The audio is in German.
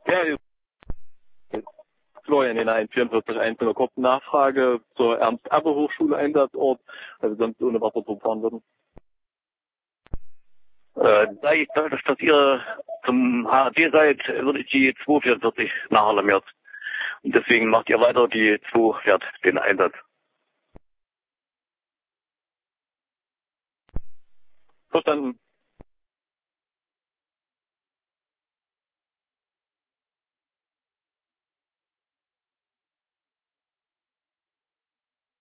Ja, Florian in 144 in der kurzen Nachfrage zur Ernst-Abbe-Hochschule Einsatzort, weil wir sonst ohne Wasser fahren würden. Da ich dadurch, dass ihr zum HAD seid, würde ich die 244 nachalarmiert. Und deswegen macht ihr weiter, die 2 fährt den Einsatz. Verstanden.